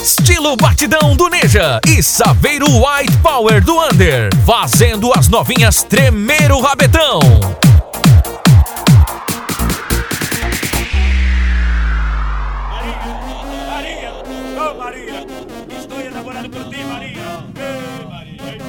Estilo batidão do Neja e Saveiro White Power do Under, fazendo as novinhas tremer o rabetão. Maria, oh Maria, estou enamorado por ti, Maria. Maria.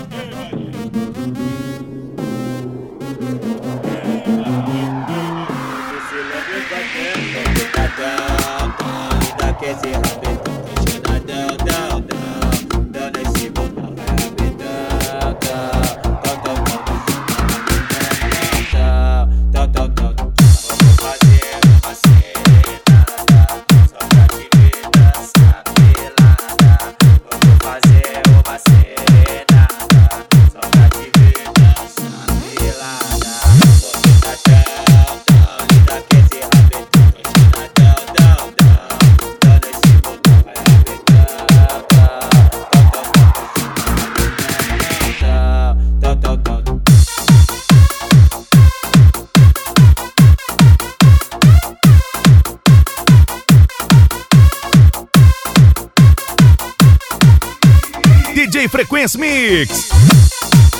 DJ Frequência Mix.